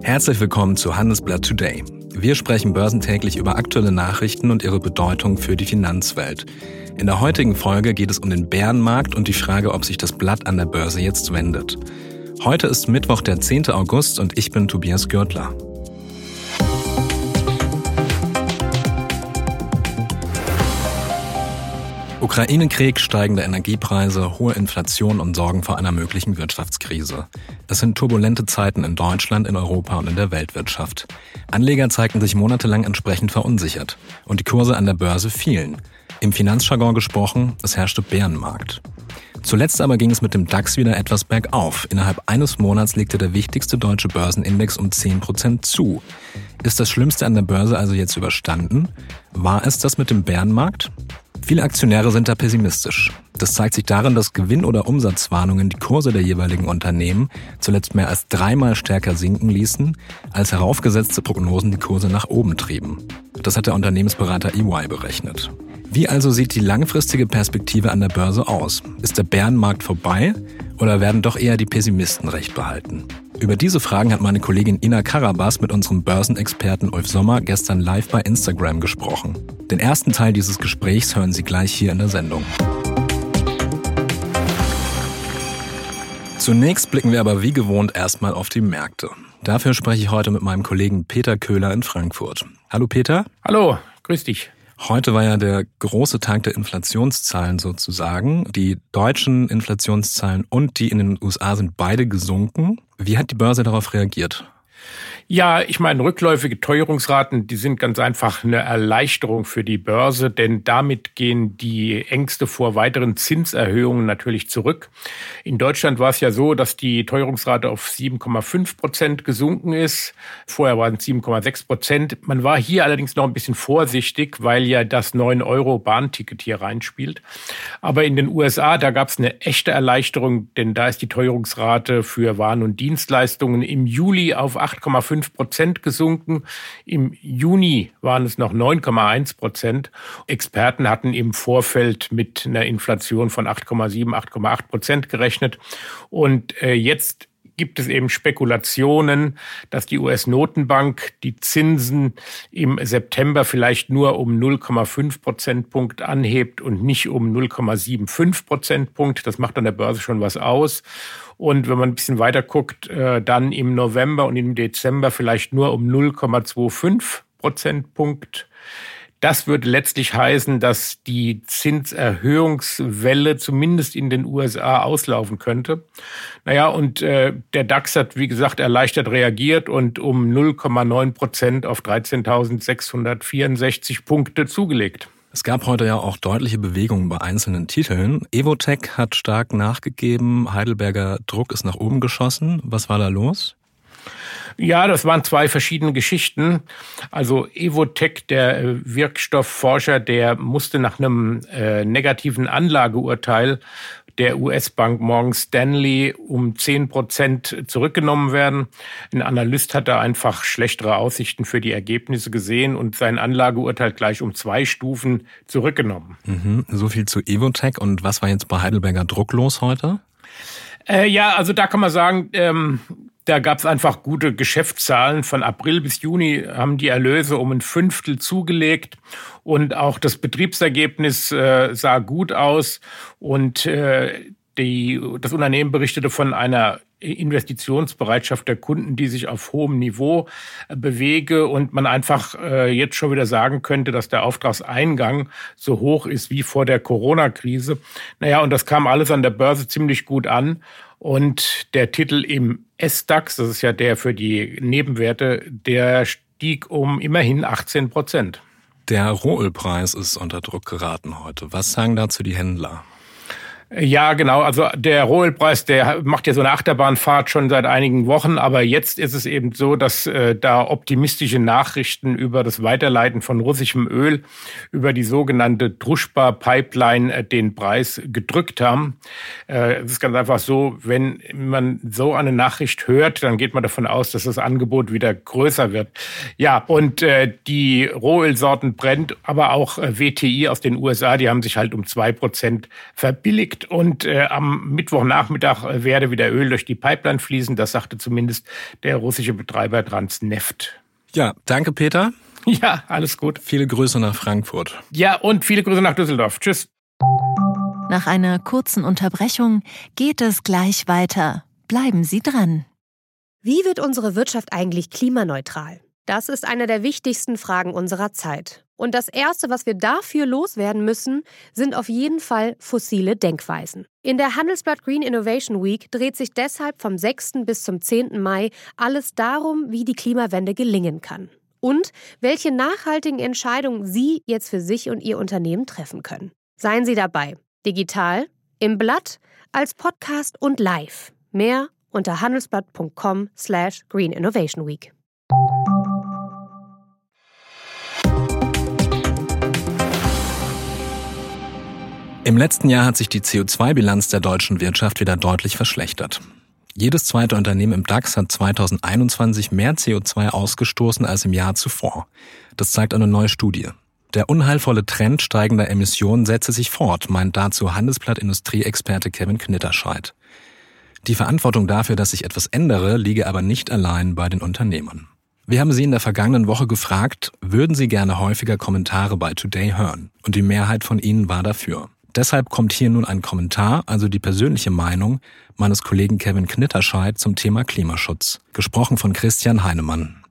Herzlich willkommen zu Handelsblatt Today. Wir sprechen börsentäglich über aktuelle Nachrichten und ihre Bedeutung für die Finanzwelt. In der heutigen Folge geht es um den Bärenmarkt und die Frage, ob sich das Blatt an der Börse jetzt wendet. Heute ist Mittwoch, der 10. August und ich bin Tobias Gürtler. Ukraine-Krieg, steigende Energiepreise, hohe Inflation und Sorgen vor einer möglichen Wirtschaftskrise. Es sind turbulente Zeiten in Deutschland, in Europa und in der Weltwirtschaft. Anleger zeigten sich monatelang entsprechend verunsichert und die Kurse an der Börse fielen. Im Finanzjargon gesprochen, es herrschte Bärenmarkt. Zuletzt aber ging es mit dem DAX wieder etwas bergauf. Innerhalb eines Monats legte der wichtigste deutsche Börsenindex um 10% zu. Ist das Schlimmste an der Börse also jetzt überstanden? War es das mit dem Bärenmarkt? Viele Aktionäre sind da pessimistisch. Das zeigt sich darin, dass Gewinn- oder Umsatzwarnungen die Kurse der jeweiligen Unternehmen zuletzt mehr als 3-mal stärker sinken ließen, als heraufgesetzte Prognosen die Kurse nach oben trieben. Das hat der Unternehmensberater EY berechnet. Wie also sieht die langfristige Perspektive an der Börse aus? Ist der Bärenmarkt vorbei oder werden doch eher die Pessimisten recht behalten? Über diese Fragen hat meine Kollegin Ina Karabas mit unserem Börsenexperten Ulf Sommer gestern live bei Instagram gesprochen. Den ersten Teil dieses Gesprächs hören Sie gleich hier in der Sendung. Zunächst blicken wir aber wie gewohnt erstmal auf die Märkte. Dafür spreche ich heute mit meinem Kollegen Peter Köhler in Frankfurt. Hallo Peter. Hallo, grüß dich. Heute war ja der große Tag der Inflationszahlen sozusagen. Die deutschen Inflationszahlen und die in den USA sind beide gesunken. Wie hat die Börse darauf reagiert? Ja, ich meine, rückläufige Teuerungsraten, die sind ganz einfach eine Erleichterung für die Börse, denn damit gehen die Ängste vor weiteren Zinserhöhungen natürlich zurück. In Deutschland war es ja so, dass die Teuerungsrate auf 7,5% gesunken ist. Vorher waren es 7,6%. Man war hier allerdings noch ein bisschen vorsichtig, weil ja das 9-Euro-Bahnticket hier reinspielt. Aber in den USA, da gab es eine echte Erleichterung, denn da ist die Teuerungsrate für Waren und Dienstleistungen im Juli auf 8,5% gesunken. Im Juni waren es noch 9,1%. Experten hatten im Vorfeld mit einer Inflation von 8,7, 8,8% gerechnet. Und jetzt gibt es eben Spekulationen, dass die US-Notenbank die Zinsen im September vielleicht nur um 0,5 Prozentpunkt anhebt und nicht um 0,75 Prozentpunkt. Das macht an der Börse schon was aus. Und wenn man ein bisschen weiter guckt, dann im November und im Dezember vielleicht nur um 0,25 Prozentpunkt. Das würde letztlich heißen, dass die Zinserhöhungswelle zumindest in den USA auslaufen könnte. Naja, und der DAX hat, wie gesagt, erleichtert reagiert und um 0,9% auf 13.664 Punkte zugelegt. Es gab heute ja auch deutliche Bewegungen bei einzelnen Titeln. Evotec hat stark nachgegeben, Heidelberger Druck ist nach oben geschossen. Was war da los? Ja, das waren zwei verschiedene Geschichten. Also Evotec, der Wirkstoffforscher, der musste nach einem negativen Anlageurteil der US-Bank Morgan Stanley um 10% zurückgenommen werden. Ein Analyst hat da einfach schlechtere Aussichten für die Ergebnisse gesehen und sein Anlageurteil gleich um 2 Stufen zurückgenommen. So viel zu Evotec. Und was war jetzt bei Heidelberger Druck los heute? Ja, also da kann man sagen, da gab es einfach gute Geschäftszahlen. Von April bis Juni haben die Erlöse um 1/5 zugelegt und auch das Betriebsergebnis sah gut aus und das Unternehmen berichtete von einer Investitionsbereitschaft der Kunden, die sich auf hohem Niveau bewege und man einfach jetzt schon wieder sagen könnte, dass der Auftragseingang so hoch ist wie vor der Corona-Krise. Naja, und das kam alles an der Börse ziemlich gut an. Und der Titel im SDAX, das ist ja der für die Nebenwerte, der stieg um immerhin 18%. Der Rohölpreis ist unter Druck geraten heute. Was sagen dazu die Händler? Ja, genau. Also der Rohölpreis, der macht ja so eine Achterbahnfahrt schon seit einigen Wochen. Aber jetzt ist es eben so, dass da optimistische Nachrichten über das Weiterleiten von russischem Öl über die sogenannte Druschba-Pipeline den Preis gedrückt haben. Es ist ganz einfach so, wenn man so eine Nachricht hört, dann geht man davon aus, dass das Angebot wieder größer wird. Ja, und die Rohölsorten Brent, aber auch WTI aus den USA, die haben sich halt um 2% verbilligt. korrekt. Und am Mittwochnachmittag werde wieder Öl durch die Pipeline fließen. Das sagte zumindest der russische Betreiber Transneft. Ja, danke Peter. Ja, alles gut. Viele Grüße nach Frankfurt. Ja, und viele Grüße nach Düsseldorf. Tschüss. Nach einer kurzen Unterbrechung geht es gleich weiter. Bleiben Sie dran. Wie wird unsere Wirtschaft eigentlich klimaneutral? Das ist eine der wichtigsten Fragen unserer Zeit. Und das Erste, was wir dafür loswerden müssen, sind auf jeden Fall fossile Denkweisen. In der Handelsblatt Green Innovation Week dreht sich deshalb vom 6. bis zum 10. Mai alles darum, wie die Klimawende gelingen kann. Und welche nachhaltigen Entscheidungen Sie jetzt für sich und Ihr Unternehmen treffen können. Seien Sie dabei. Digital, im Blatt, als Podcast und live. Mehr unter handelsblatt.com/Green Innovation Week. Im letzten Jahr hat sich die CO2-Bilanz der deutschen Wirtschaft wieder deutlich verschlechtert. Jedes zweite Unternehmen im DAX hat 2021 mehr CO2 ausgestoßen als im Jahr zuvor. Das zeigt eine neue Studie. Der unheilvolle Trend steigender Emissionen setze sich fort, meint dazu Handelsblatt-Industrieexperte Kevin Knitterscheid. Die Verantwortung dafür, dass sich etwas ändere, liege aber nicht allein bei den Unternehmern. Wir haben Sie in der vergangenen Woche gefragt, würden Sie gerne häufiger Kommentare bei Today hören? Und die Mehrheit von Ihnen war dafür. Deshalb kommt hier nun ein Kommentar, also die persönliche Meinung meines Kollegen Kevin Knitterscheid zum Thema Klimaschutz, gesprochen von Christian Heinemann.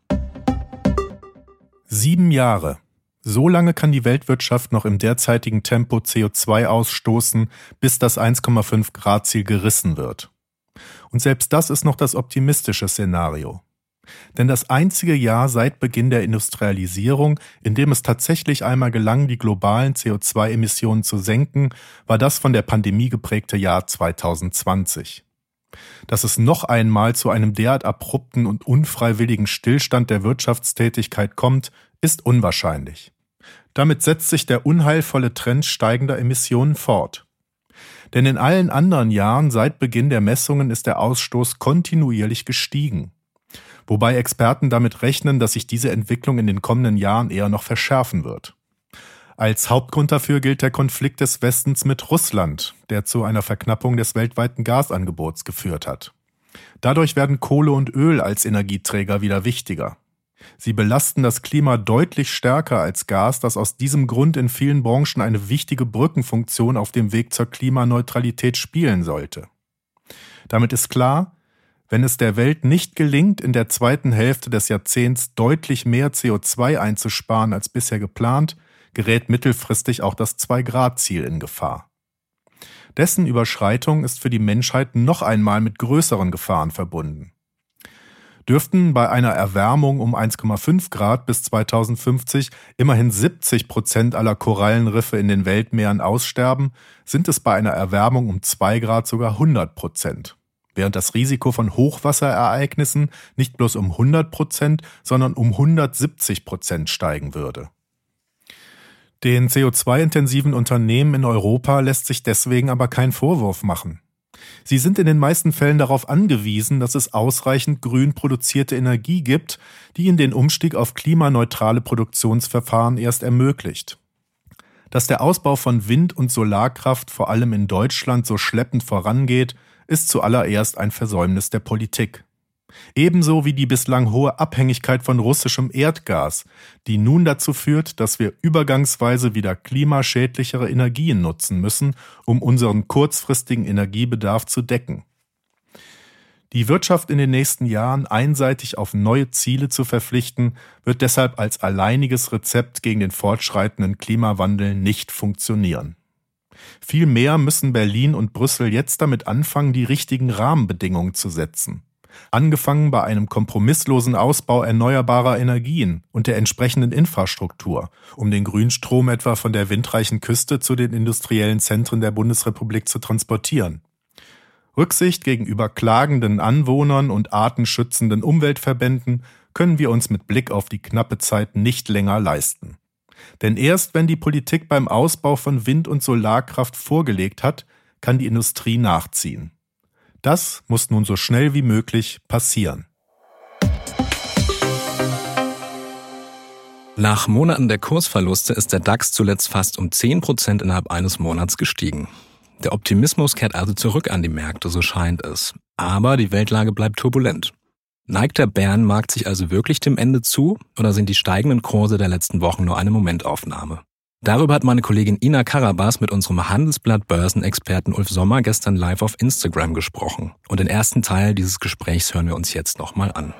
7 Jahre. So lange kann die Weltwirtschaft noch im derzeitigen Tempo CO2 ausstoßen, bis das 1,5-Grad-Ziel gerissen wird. Und selbst das ist noch das optimistische Szenario. Denn das einzige Jahr seit Beginn der Industrialisierung, in dem es tatsächlich einmal gelang, die globalen CO2-Emissionen zu senken, war das von der Pandemie geprägte Jahr 2020. Dass es noch einmal zu einem derart abrupten und unfreiwilligen Stillstand der Wirtschaftstätigkeit kommt, ist unwahrscheinlich. Damit setzt sich der unheilvolle Trend steigender Emissionen fort. Denn in allen anderen Jahren seit Beginn der Messungen ist der Ausstoß kontinuierlich gestiegen. Wobei Experten damit rechnen, dass sich diese Entwicklung in den kommenden Jahren eher noch verschärfen wird. Als Hauptgrund dafür gilt der Konflikt des Westens mit Russland, der zu einer Verknappung des weltweiten Gasangebots geführt hat. Dadurch werden Kohle und Öl als Energieträger wieder wichtiger. Sie belasten das Klima deutlich stärker als Gas, das aus diesem Grund in vielen Branchen eine wichtige Brückenfunktion auf dem Weg zur Klimaneutralität spielen sollte. Damit ist klar, wenn es der Welt nicht gelingt, in der zweiten Hälfte des Jahrzehnts deutlich mehr CO2 einzusparen als bisher geplant, gerät mittelfristig auch das 2-Grad-Ziel in Gefahr. Dessen Überschreitung ist für die Menschheit noch einmal mit größeren Gefahren verbunden. Dürften bei einer Erwärmung um 1,5 Grad bis 2050 immerhin 70% aller Korallenriffe in den Weltmeeren aussterben, sind es bei einer Erwärmung um 2 Grad sogar 100%. Während das Risiko von Hochwasserereignissen nicht bloß um 100%, sondern um 170% steigen würde. Den CO2-intensiven Unternehmen in Europa lässt sich deswegen aber kein Vorwurf machen. Sie sind in den meisten Fällen darauf angewiesen, dass es ausreichend grün produzierte Energie gibt, die ihnen den Umstieg auf klimaneutrale Produktionsverfahren erst ermöglicht. Dass der Ausbau von Wind- und Solarkraft vor allem in Deutschland so schleppend vorangeht, ist zuallererst ein Versäumnis der Politik. Ebenso wie die bislang hohe Abhängigkeit von russischem Erdgas, die nun dazu führt, dass wir übergangsweise wieder klimaschädlichere Energien nutzen müssen, um unseren kurzfristigen Energiebedarf zu decken. Die Wirtschaft in den nächsten Jahren einseitig auf neue Ziele zu verpflichten, wird deshalb als alleiniges Rezept gegen den fortschreitenden Klimawandel nicht funktionieren. Vielmehr müssen Berlin und Brüssel jetzt damit anfangen, die richtigen Rahmenbedingungen zu setzen. Angefangen bei einem kompromisslosen Ausbau erneuerbarer Energien und der entsprechenden Infrastruktur, um den Grünstrom etwa von der windreichen Küste zu den industriellen Zentren der Bundesrepublik zu transportieren. Rücksicht gegenüber klagenden Anwohnern und artenschützenden Umweltverbänden können wir uns mit Blick auf die knappe Zeit nicht länger leisten. Denn erst wenn die Politik beim Ausbau von Wind- und Solarkraft vorgelegt hat, kann die Industrie nachziehen. Das muss nun so schnell wie möglich passieren. Nach Monaten der Kursverluste ist der DAX zuletzt fast um 10% innerhalb eines Monats gestiegen. Der Optimismus kehrt also zurück an die Märkte, so scheint es. Aber die Weltlage bleibt turbulent. Neigt der Bärenmarkt sich also wirklich dem Ende zu oder sind die steigenden Kurse der letzten Wochen nur eine Momentaufnahme? Darüber hat meine Kollegin Ina Karabas mit unserem Handelsblatt-Börsenexperten Ulf Sommer gestern live auf Instagram gesprochen. Und den ersten Teil dieses Gesprächs hören wir uns jetzt nochmal an.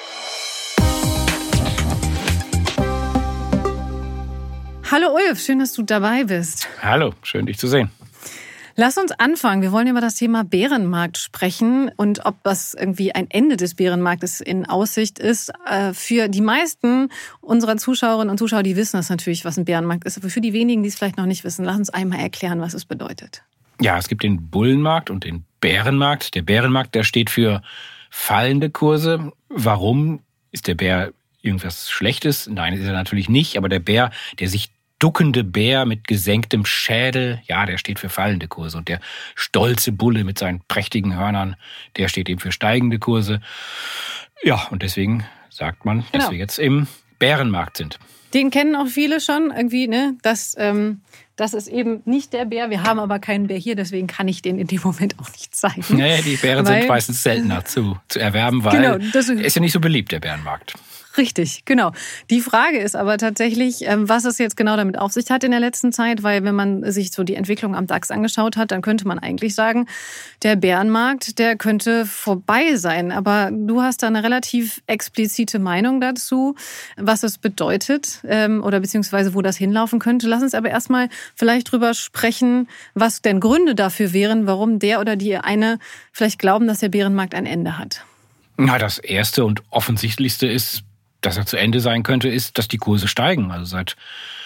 Hallo Ulf, schön, dass du dabei bist. Hallo, schön dich zu sehen. Lass uns anfangen. Wir wollen über das Thema Bärenmarkt sprechen und ob das irgendwie ein Ende des Bärenmarktes in Aussicht ist. Für die meisten unserer Zuschauerinnen und Zuschauer, die wissen das natürlich, was ein Bärenmarkt ist. Aber für die wenigen, die es vielleicht noch nicht wissen, lass uns einmal erklären, was es bedeutet. Ja, es gibt den Bullenmarkt und den Bärenmarkt. Der Bärenmarkt, der steht für fallende Kurse. Warum? Ist der Bär irgendwas Schlechtes? Nein, ist er natürlich nicht. Aber der Bär, der sich duckende Bär mit gesenktem Schädel, ja, der steht für fallende Kurse. Und der stolze Bulle mit seinen prächtigen Hörnern, der steht eben für steigende Kurse. Ja, und deswegen sagt man, dass wir jetzt im Bärenmarkt sind. Den kennen auch viele schon irgendwie, ne? Das ist eben nicht der Bär. Wir haben aber keinen Bär hier, deswegen kann ich den in dem Moment auch nicht zeigen. Naja, die Bären sind meistens seltener zu erwerben, weil ist ja nicht so beliebt, der Bärenmarkt. Richtig, genau. Die Frage ist aber tatsächlich, was es jetzt genau damit auf sich hat in der letzten Zeit, weil wenn man sich so die Entwicklung am DAX angeschaut hat, dann könnte man eigentlich sagen, der Bärenmarkt, der könnte vorbei sein. Aber du hast da eine relativ explizite Meinung dazu, was es bedeutet oder beziehungsweise wo das hinlaufen könnte. Lass uns aber erstmal vielleicht drüber sprechen, was denn Gründe dafür wären, warum der oder die eine vielleicht glauben, dass der Bärenmarkt ein Ende hat. Na, das erste und offensichtlichste ist, dass er zu Ende sein könnte, ist, dass die Kurse steigen. Also seit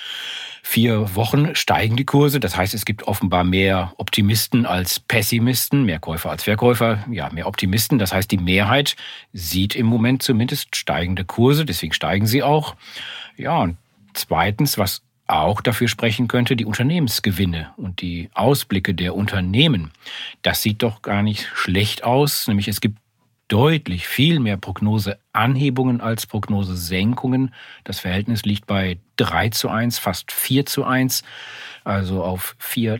4 Wochen steigen die Kurse. Das heißt, es gibt offenbar mehr Optimisten als Pessimisten, mehr Käufer als Verkäufer, ja, mehr Optimisten. Das heißt, die Mehrheit sieht im Moment zumindest steigende Kurse, deswegen steigen sie auch. Ja, und zweitens, was auch dafür sprechen könnte, die Unternehmensgewinne und die Ausblicke der Unternehmen. Das sieht doch gar nicht schlecht aus, nämlich es gibt deutlich viel mehr Prognoseanhebungen als Prognosesenkungen. Das Verhältnis liegt bei 3:1, fast 4:1, also auf 4,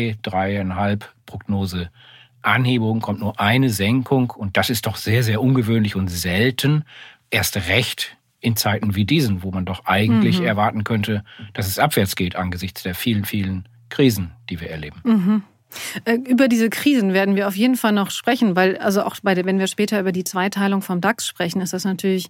3,5 Prognoseanhebungen kommt nur eine Senkung und das ist doch sehr, sehr ungewöhnlich und selten, erst recht in Zeiten wie diesen, wo man doch eigentlich erwarten könnte, dass es abwärts geht angesichts der vielen, vielen Krisen, die wir erleben. Mhm. Über diese Krisen werden wir auf jeden Fall noch sprechen, weil also auch wenn wir später über die Zweiteilung vom DAX sprechen, ist das natürlich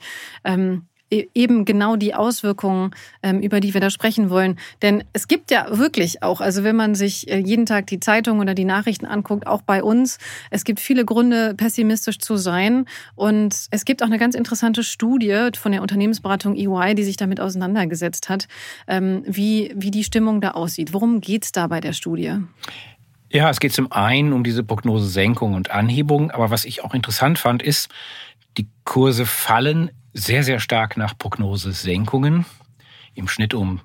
eben genau die Auswirkungen, über die wir da sprechen wollen. Denn es gibt ja wirklich auch, also wenn man sich jeden Tag die Zeitung oder die Nachrichten anguckt, auch bei uns, es gibt viele Gründe, pessimistisch zu sein. Und es gibt auch eine ganz interessante Studie von der Unternehmensberatung EY, die sich damit auseinandergesetzt hat, wie die Stimmung da aussieht. Worum geht's da bei der Studie? Ja, es geht zum einen um diese Prognosesenkung und Anhebung. Aber was ich auch interessant fand, ist, die Kurse fallen sehr, sehr stark nach Prognosesenkungen. Im Schnitt um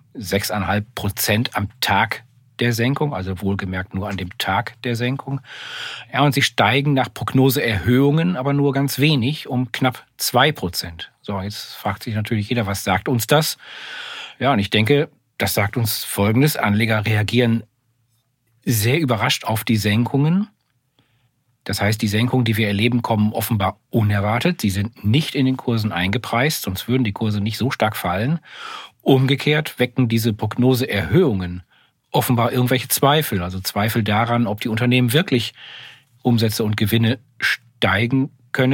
6,5% am Tag der Senkung, also wohlgemerkt nur an dem Tag der Senkung. Ja, und sie steigen nach Prognoseerhöhungen, aber nur ganz wenig, um knapp 2%. So, jetzt fragt sich natürlich jeder, was sagt uns das? Ja, und ich denke, das sagt uns Folgendes. Anleger reagieren sehr überrascht auf die Senkungen. Das heißt, die Senkungen, die wir erleben, kommen offenbar unerwartet. Sie sind nicht in den Kursen eingepreist, sonst würden die Kurse nicht so stark fallen. Umgekehrt wecken diese Prognoseerhöhungen offenbar irgendwelche Zweifel, also Zweifel daran, ob die Unternehmen wirklich Umsätze und Gewinne steigen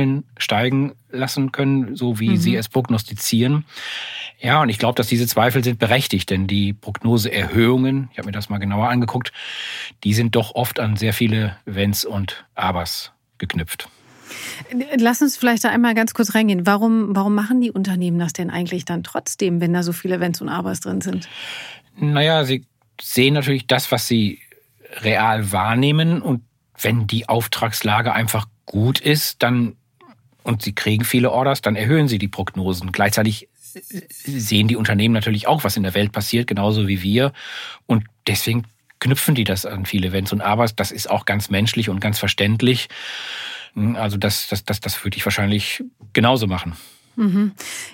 lassen können, so wie sie es prognostizieren. Ja, und ich glaube, dass diese Zweifel sind berechtigt, denn die Prognoseerhöhungen, ich habe mir das mal genauer angeguckt, die sind doch oft an sehr viele Wenns und Abers geknüpft. Lass uns vielleicht da einmal ganz kurz reingehen. Warum machen die Unternehmen das denn eigentlich dann trotzdem, wenn da so viele Wenns und Abers drin sind? Naja, sie sehen natürlich das, was sie real wahrnehmen, und wenn die Auftragslage einfach gut ist, und sie kriegen viele Orders, dann erhöhen sie die Prognosen. Gleichzeitig sehen die Unternehmen natürlich auch, was in der Welt passiert, genauso wie wir. Und deswegen knüpfen die das an viele Wenns und Abers. Das ist auch ganz menschlich und ganz verständlich. Also das würde ich wahrscheinlich genauso machen. Mhm.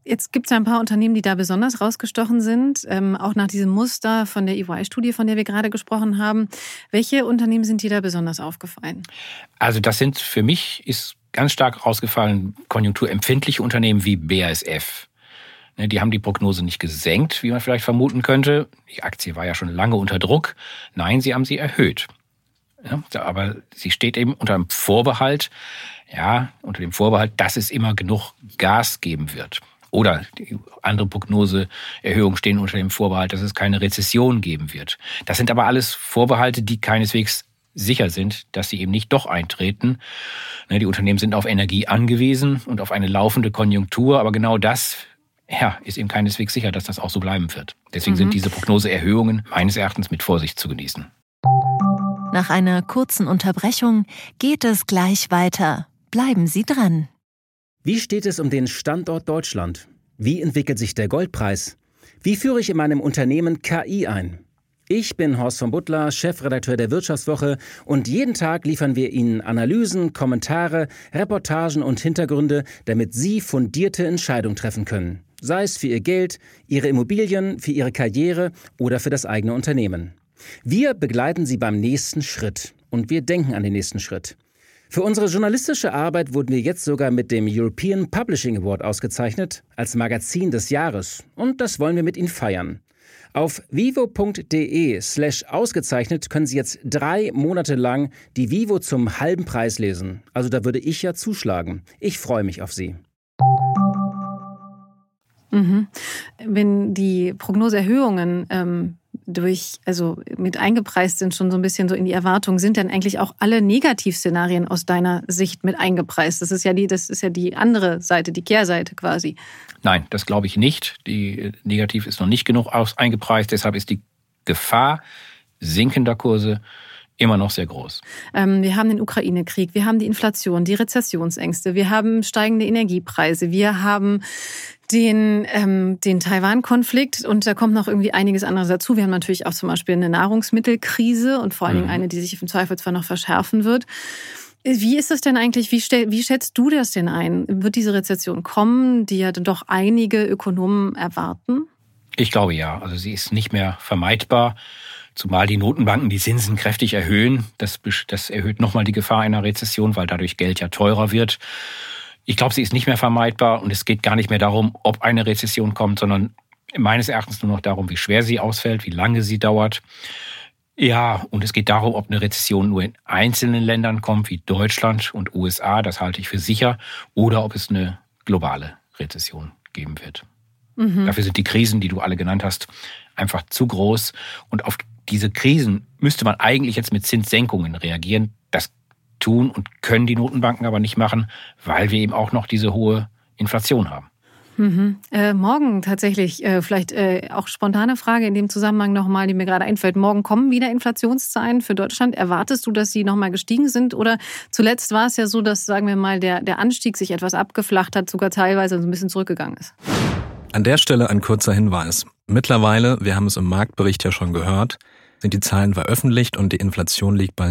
Jetzt gibt es ja ein paar Unternehmen, die da besonders rausgestochen sind, auch nach diesem Muster von der EY-Studie, von der wir gerade gesprochen haben. Welche Unternehmen sind dir da besonders aufgefallen? Also das sind für mich, ist ganz stark rausgefallen, konjunkturempfindliche Unternehmen wie BASF. Die haben die Prognose nicht gesenkt, wie man vielleicht vermuten könnte. Die Aktie war ja schon lange unter Druck. Nein, sie haben sie erhöht. Ja, aber sie steht eben unter dem Vorbehalt, dass es immer genug Gas geben wird. Oder die andere Prognoseerhöhungen stehen unter dem Vorbehalt, dass es keine Rezession geben wird. Das sind aber alles Vorbehalte, die keineswegs sicher sind, dass sie eben nicht doch eintreten. Die Unternehmen sind auf Energie angewiesen und auf eine laufende Konjunktur, aber genau das ist eben keineswegs sicher, dass das auch so bleiben wird. Deswegen sind diese Prognoseerhöhungen meines Erachtens mit Vorsicht zu genießen. Nach einer kurzen Unterbrechung geht es gleich weiter. Bleiben Sie dran. Wie steht es um den Standort Deutschland? Wie entwickelt sich der Goldpreis? Wie führe ich in meinem Unternehmen KI ein? Ich bin Horst von Butler, Chefredakteur der Wirtschaftswoche und jeden Tag liefern wir Ihnen Analysen, Kommentare, Reportagen und Hintergründe, damit Sie fundierte Entscheidungen treffen können. Sei es für Ihr Geld, Ihre Immobilien, für Ihre Karriere oder für das eigene Unternehmen. Wir begleiten Sie beim nächsten Schritt und wir denken an den nächsten Schritt. Für unsere journalistische Arbeit wurden wir jetzt sogar mit dem European Publishing Award ausgezeichnet als Magazin des Jahres und das wollen wir mit Ihnen feiern. Auf vivo.de/ausgezeichnet können Sie jetzt 3 Monate lang die Vivo zum halben Preis lesen. Also da würde ich ja zuschlagen. Ich freue mich auf Sie. Wenn die Prognoseerhöhungen mit eingepreist sind, schon so ein bisschen so in die Erwartungen, sind dann eigentlich auch alle Negativszenarien aus deiner Sicht mit eingepreist? Das ist ja die andere Seite, die Kehrseite quasi. Nein, das glaube ich nicht. Die Negativ ist noch nicht genug eingepreist. Deshalb ist die Gefahr sinkender Kurse immer noch sehr groß. Wir haben den Ukraine-Krieg, wir haben die Inflation, die Rezessionsängste, wir haben steigende Energiepreise, wir haben den Taiwan-Konflikt und da kommt noch irgendwie einiges anderes dazu. Wir haben natürlich auch zum Beispiel eine Nahrungsmittelkrise und vor allen Dingen eine, die sich im Zweifelsfall noch verschärfen wird. Wie ist das denn eigentlich, wie schätzt du das denn ein? Wird diese Rezession kommen, die ja doch einige Ökonomen erwarten? Ich glaube ja, also sie ist nicht mehr vermeidbar. Zumal die Notenbanken die Zinsen kräftig erhöhen. Das erhöht nochmal die Gefahr einer Rezession, weil dadurch Geld ja teurer wird. Ich glaube, sie ist nicht mehr vermeidbar und es geht gar nicht mehr darum, ob eine Rezession kommt, sondern meines Erachtens nur noch darum, wie schwer sie ausfällt, wie lange sie dauert. Ja, und es geht darum, ob eine Rezession nur in einzelnen Ländern kommt, wie Deutschland und USA, das halte ich für sicher, oder ob es eine globale Rezession geben wird. Dafür sind die Krisen, die du alle genannt hast, einfach zu groß. Und auf diese Krisen müsste man eigentlich jetzt mit Zinssenkungen reagieren. Das tun und können die Notenbanken aber nicht machen, weil wir eben auch noch diese hohe Inflation haben. Morgen tatsächlich, vielleicht auch spontane Frage in dem Zusammenhang nochmal, die mir gerade einfällt. Morgen kommen wieder Inflationszahlen für Deutschland. Erwartest du, dass sie nochmal gestiegen sind? Oder zuletzt war es ja so, dass, sagen wir mal, der Anstieg sich etwas abgeflacht hat, sogar teilweise so ein bisschen zurückgegangen ist? An der Stelle ein kurzer Hinweis. Mittlerweile, wir haben es im Marktbericht ja schon gehört, sind die Zahlen veröffentlicht und die Inflation liegt bei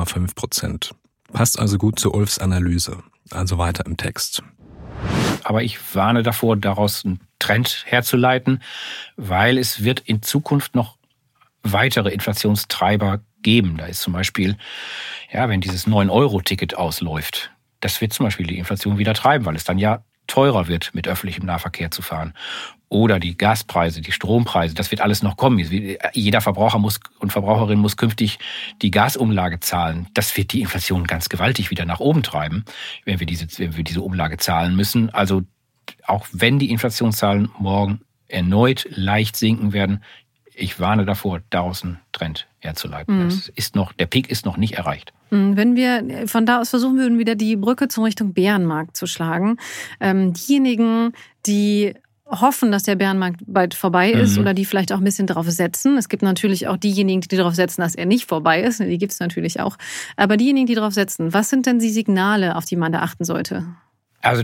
7,5%. Passt also gut zu Ulfs Analyse. Also weiter im Text. Aber ich warne davor, daraus einen Trend herzuleiten, weil es wird in Zukunft noch weitere Inflationstreiber geben. Da ist zum Beispiel, wenn dieses 9-Euro-Ticket ausläuft, das wird zum Beispiel die Inflation wieder treiben, weil es dann ja teurer wird, mit öffentlichem Nahverkehr zu fahren. Oder die Gaspreise, die Strompreise, das wird alles noch kommen. Jeder Verbraucher und Verbraucherin muss künftig die Gasumlage zahlen. Das wird die Inflation ganz gewaltig wieder nach oben treiben, wenn wir diese Umlage zahlen müssen. Also auch wenn die Inflationszahlen morgen erneut leicht sinken werden, ich warne davor, daraus einen Trend herzuleiten. Der Peak ist noch nicht erreicht. Wenn wir von da aus versuchen würden, wieder die Brücke zur Richtung Bärenmarkt zu schlagen, diejenigen, die hoffen, dass der Bärenmarkt bald vorbei ist oder die vielleicht auch ein bisschen darauf setzen. Es gibt natürlich auch diejenigen, die darauf setzen, dass er nicht vorbei ist. Die gibt es natürlich auch. Aber diejenigen, die darauf setzen, was sind denn die Signale, auf die man da achten sollte? Also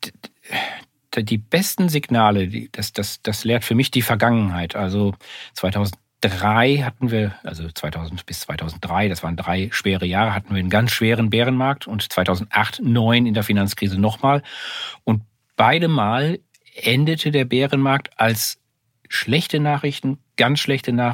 die besten Signale, das lehrt für mich die Vergangenheit. Also 2000 bis 2003, das waren 3 schwere Jahre, hatten wir einen ganz schweren Bärenmarkt und 2008, 2009 in der Finanzkrise nochmal. Und beide Mal endete der Bärenmarkt, als schlechte Nachrichten, ganz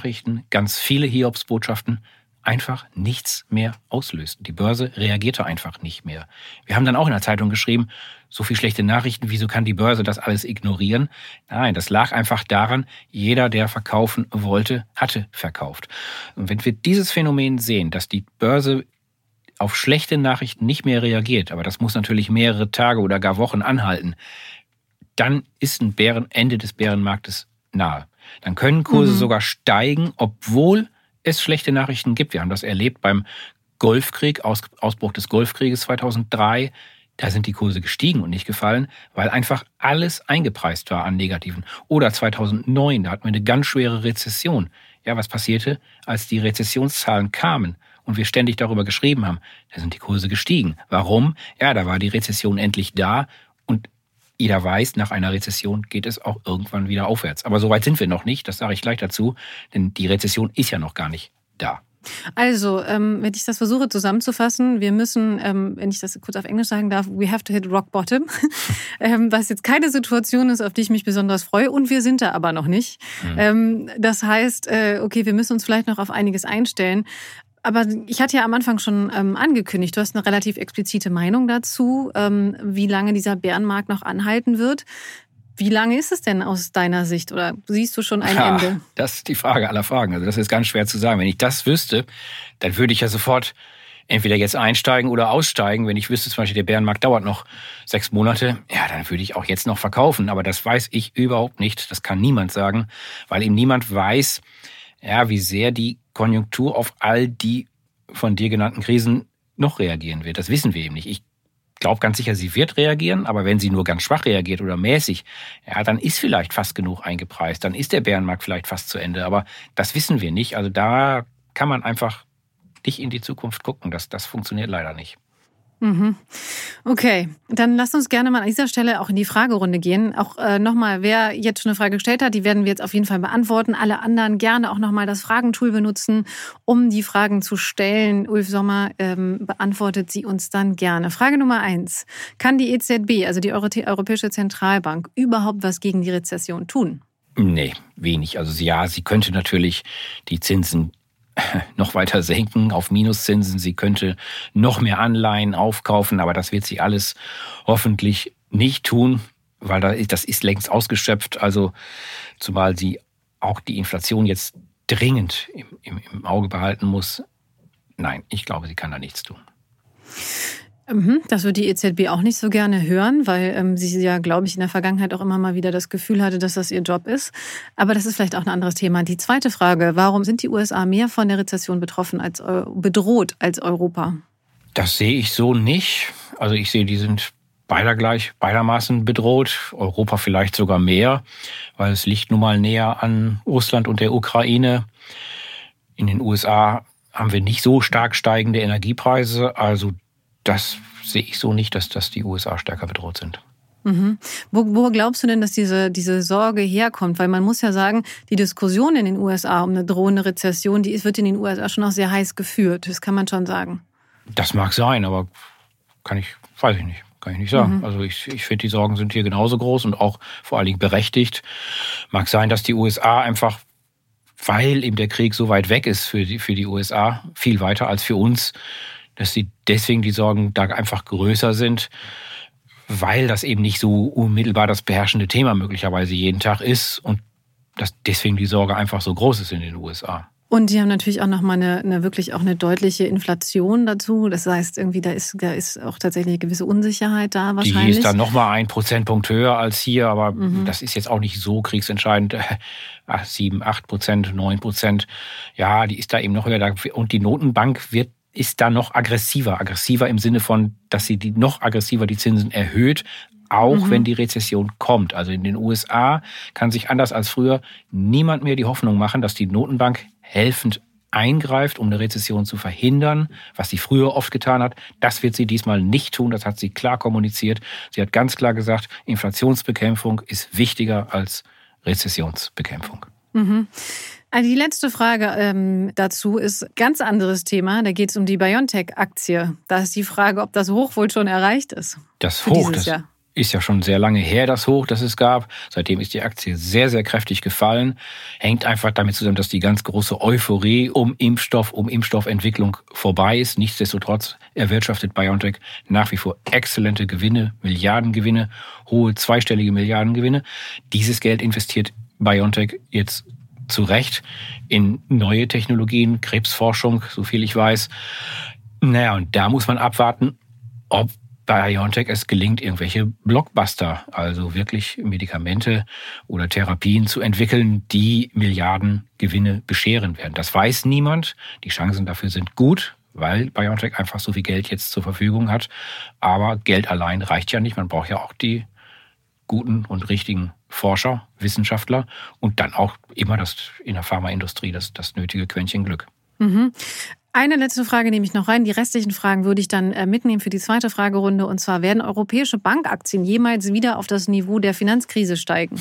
viele Hiobsbotschaften einfach nichts mehr auslösten. Die Börse reagierte einfach nicht mehr. Wir haben dann auch in der Zeitung geschrieben, so viel schlechte Nachrichten, wieso kann die Börse das alles ignorieren? Nein, das lag einfach daran, jeder, der verkaufen wollte, hatte verkauft. Und wenn wir dieses Phänomen sehen, dass die Börse auf schlechte Nachrichten nicht mehr reagiert, aber das muss natürlich mehrere Tage oder gar Wochen anhalten, dann ist ein Ende des Bärenmarktes nahe. Dann können Kurse sogar steigen, obwohl es schlechte Nachrichten gibt. Wir haben das erlebt beim Golfkrieg, Ausbruch des Golfkrieges 2003. Da sind die Kurse gestiegen und nicht gefallen, weil einfach alles eingepreist war an Negativen. Oder 2009, da hatten wir eine ganz schwere Rezession. Ja, was passierte, als die Rezessionszahlen kamen und wir ständig darüber geschrieben haben? Da sind die Kurse gestiegen. Warum? Ja, da war die Rezession endlich da und jeder weiß, nach einer Rezession geht es auch irgendwann wieder aufwärts. Aber so weit sind wir noch nicht, das sage ich gleich dazu, denn die Rezession ist ja noch gar nicht da. Also, wenn ich das versuche zusammenzufassen, wir müssen, wenn ich das kurz auf Englisch sagen darf, we have to hit rock bottom, was jetzt keine Situation ist, auf die ich mich besonders freue, und wir sind da aber noch nicht. Das heißt, okay, wir müssen uns vielleicht noch auf einiges einstellen. Aber ich hatte ja am Anfang schon angekündigt, du hast eine relativ explizite Meinung dazu, wie lange dieser Bärenmarkt noch anhalten wird. Wie lange ist es denn aus deiner Sicht oder siehst du schon ein Ende? Das ist die Frage aller Fragen. Also das ist ganz schwer zu sagen. Wenn ich das wüsste, dann würde ich ja sofort entweder jetzt einsteigen oder aussteigen. Wenn ich wüsste, zum Beispiel, der Bärenmarkt dauert noch 6 Monate, ja, dann würde ich auch jetzt noch verkaufen. Aber das weiß ich überhaupt nicht. Das kann niemand sagen, weil eben niemand weiß, ja, wie sehr die Konjunktur auf all die von dir genannten Krisen noch reagieren wird. Das wissen wir eben nicht. Ich glaube ganz sicher, sie wird reagieren, aber wenn sie nur ganz schwach reagiert oder mäßig, ja, dann ist vielleicht fast genug eingepreist. Dann ist der Bärenmarkt vielleicht fast zu Ende. Aber das wissen wir nicht. Also da kann man einfach nicht in die Zukunft gucken. Das funktioniert leider nicht. Okay, dann lasst uns gerne mal an dieser Stelle auch in die Fragerunde gehen. Auch nochmal, wer jetzt schon eine Frage gestellt hat, die werden wir jetzt auf jeden Fall beantworten. Alle anderen gerne auch nochmal das Fragentool benutzen, um die Fragen zu stellen. Ulf Sommer beantwortet sie uns dann gerne. Frage Nummer 1. Kann die EZB, also die Europäische Zentralbank, überhaupt was gegen die Rezession tun? Nee, wenig. Also ja, sie könnte natürlich die Zinsen noch weiter senken auf Minuszinsen. Sie könnte noch mehr Anleihen aufkaufen, aber das wird sie alles hoffentlich nicht tun, weil das ist längst ausgeschöpft. Also zumal sie auch die Inflation jetzt dringend im Auge behalten muss. Nein, ich glaube, sie kann da nichts tun. Das wird die EZB auch nicht so gerne hören, weil sie ja, glaube ich, in der Vergangenheit auch immer mal wieder das Gefühl hatte, dass das ihr Job ist. Aber das ist vielleicht auch ein anderes Thema. Die zweite Frage, warum sind die USA mehr von der Rezession bedroht als Europa? Das sehe ich so nicht. Also ich sehe, die sind beidermaßen bedroht. Europa vielleicht sogar mehr, weil es liegt nun mal näher an Russland und der Ukraine. In den USA haben wir nicht so stark steigende Energiepreise, also das sehe ich so nicht, dass die USA stärker bedroht sind. Wo glaubst du denn, dass diese Sorge herkommt? Weil man muss ja sagen, die Diskussion in den USA um eine drohende Rezession, wird in den USA schon auch sehr heiß geführt. Das kann man schon sagen. Das mag sein, aber kann ich nicht sagen. Also ich finde, die Sorgen sind hier genauso groß und auch vor allen Dingen berechtigt. Mag sein, dass die USA einfach, weil eben der Krieg so weit weg ist für die USA, viel weiter als für uns, dass sie deswegen die Sorgen da einfach größer sind, weil das eben nicht so unmittelbar das beherrschende Thema möglicherweise jeden Tag ist und dass deswegen die Sorge einfach so groß ist in den USA. Und die haben natürlich auch nochmal eine deutliche Inflation dazu. Das heißt, irgendwie da ist auch tatsächlich eine gewisse Unsicherheit da wahrscheinlich. Die ist dann nochmal 1 Prozentpunkt höher als hier, aber das ist jetzt auch nicht so kriegsentscheidend. 7, 8%, 9%. Ja, die ist da eben noch höher. Und die Notenbank ist da noch aggressiver im Sinne von, dass sie noch aggressiver die Zinsen erhöht, auch wenn die Rezession kommt. Also in den USA kann sich anders als früher niemand mehr die Hoffnung machen, dass die Notenbank helfend eingreift, um eine Rezession zu verhindern, was sie früher oft getan hat. Das wird sie diesmal nicht tun, das hat sie klar kommuniziert. Sie hat ganz klar gesagt, Inflationsbekämpfung ist wichtiger als Rezessionsbekämpfung. Also die letzte Frage dazu ist ein ganz anderes Thema. Da geht es um die BioNTech-Aktie. Da ist die Frage, ob das Hoch wohl schon erreicht ist. Das Hoch, ist ja schon sehr lange her, das Hoch, das es gab. Seitdem ist die Aktie sehr, sehr kräftig gefallen. Hängt einfach damit zusammen, dass die ganz große Euphorie um Impfstoffentwicklung vorbei ist. Nichtsdestotrotz erwirtschaftet BioNTech nach wie vor exzellente Gewinne, Milliardengewinne, hohe zweistellige Milliardengewinne. Dieses Geld investiert BioNTech jetzt zu Recht in neue Technologien, Krebsforschung, so viel ich weiß. Naja, und da muss man abwarten, ob BioNTech es gelingt, irgendwelche Blockbuster, also wirklich Medikamente oder Therapien zu entwickeln, die Milliardengewinne bescheren werden. Das weiß niemand. Die Chancen dafür sind gut, weil BioNTech einfach so viel Geld jetzt zur Verfügung hat. Aber Geld allein reicht ja nicht. Man braucht ja auch die guten und richtigen Forscher, Wissenschaftler und dann auch immer in der Pharmaindustrie das nötige Quäntchen Glück. Mhm. Eine letzte Frage nehme ich noch rein. Die restlichen Fragen würde ich dann mitnehmen für die zweite Fragerunde. Und zwar, werden europäische Bankaktien jemals wieder auf das Niveau der Finanzkrise steigen?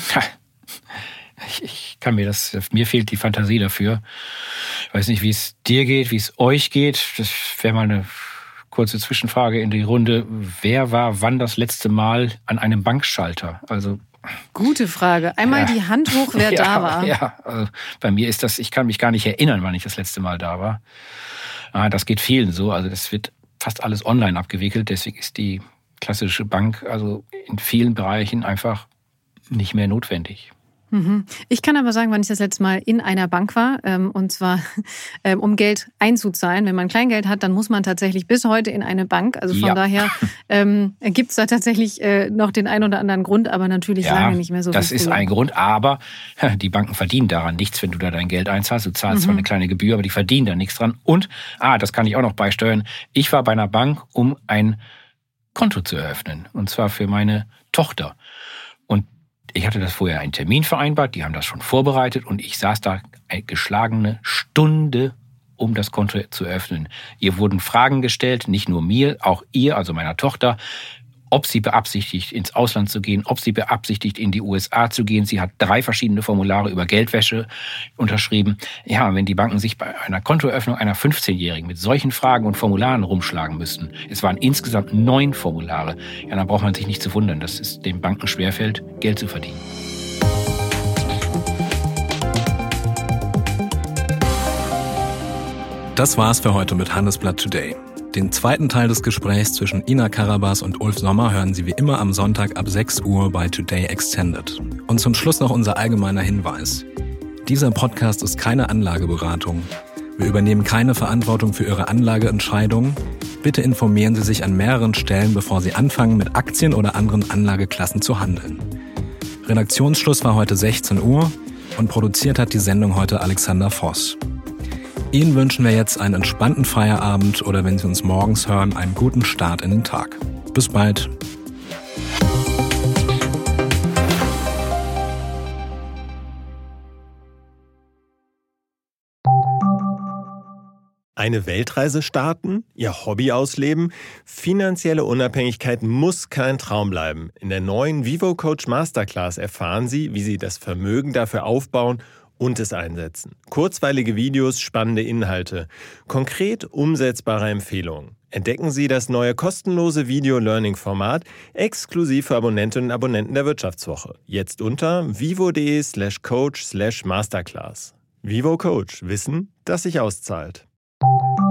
Mir fehlt die Fantasie dafür. Ich weiß nicht, wie es dir geht, wie es euch geht. Das wäre mal eine kurze Zwischenfrage in die Runde. Wer war wann das letzte Mal an einem Bankschalter? Also gute Frage. Einmal die Hand hoch, wer da war. Ja, also bei mir ist das, ich kann mich gar nicht erinnern, wann ich das letzte Mal da war. Das geht vielen so. Also das wird fast alles online abgewickelt. Deswegen ist die klassische Bank also in vielen Bereichen einfach nicht mehr notwendig. Ich kann aber sagen, wann ich das letzte Mal in einer Bank war, und zwar um Geld einzuzahlen. Wenn man Kleingeld hat, dann muss man tatsächlich bis heute in eine Bank. Also von daher gibt es da tatsächlich noch den einen oder anderen Grund, aber natürlich lange nicht mehr so viel. Das ist ein Grund, aber die Banken verdienen daran nichts, wenn du da dein Geld einzahlst. Du zahlst zwar eine kleine Gebühr, aber die verdienen da nichts dran. Und, das kann ich auch noch beisteuern, ich war bei einer Bank, um ein Konto zu eröffnen. Und zwar für meine Tochter. Und ich hatte das vorher einen Termin vereinbart, die haben das schon vorbereitet und ich saß da eine geschlagene Stunde, um das Konto zu öffnen. Ihr wurden Fragen gestellt, nicht nur mir, auch ihr, also meiner Tochter, ob sie beabsichtigt, ins Ausland zu gehen, ob sie beabsichtigt, in die USA zu gehen. Sie hat 3 verschiedene Formulare über Geldwäsche unterschrieben. Ja, wenn die Banken sich bei einer Kontoeröffnung einer 15-Jährigen mit solchen Fragen und Formularen rumschlagen müssten, es waren insgesamt 9 Formulare, ja, dann braucht man sich nicht zu wundern, dass es den Banken schwerfällt, Geld zu verdienen. Das war's für heute mit Handelsblatt Today. Den zweiten Teil des Gesprächs zwischen Ina Karabas und Ulf Sommer hören Sie wie immer am Sonntag ab 6 Uhr bei Today Extended. Und zum Schluss noch unser allgemeiner Hinweis. Dieser Podcast ist keine Anlageberatung. Wir übernehmen keine Verantwortung für Ihre Anlageentscheidungen. Bitte informieren Sie sich an mehreren Stellen, bevor Sie anfangen, mit Aktien oder anderen Anlageklassen zu handeln. Redaktionsschluss war heute 16 Uhr und produziert hat die Sendung heute Alexander Voss. Ihnen wünschen wir jetzt einen entspannten Feierabend oder wenn Sie uns morgens hören, einen guten Start in den Tag. Bis bald. Eine Weltreise starten? Ihr Hobby ausleben? Finanzielle Unabhängigkeit muss kein Traum bleiben. In der neuen Vivo Coach Masterclass erfahren Sie, wie Sie das Vermögen dafür aufbauen und es einsetzen. Kurzweilige Videos, spannende Inhalte, konkret umsetzbare Empfehlungen. Entdecken Sie das neue kostenlose Video-Learning-Format exklusiv für Abonnentinnen und Abonnenten der Wirtschaftswoche. Jetzt unter vivo.de/coach/masterclass. Vivo Coach. Wissen, das sich auszahlt.